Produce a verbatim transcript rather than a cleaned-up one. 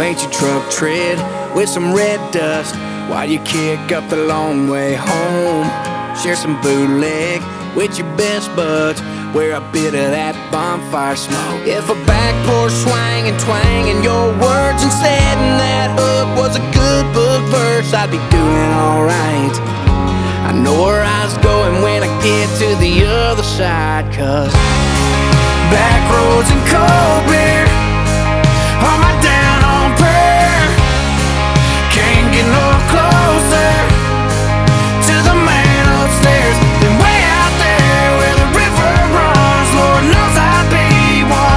paint your truck tread with some red dust while you kick up the long way home. Share some bootleg with your best buds, wear a bit of that bonfire smoke. If a back porch swang and twang and your words instead and that hook was a good book verse, I'd be doing alright. I know where I was going when I get to the other side, 'cause back roads and cold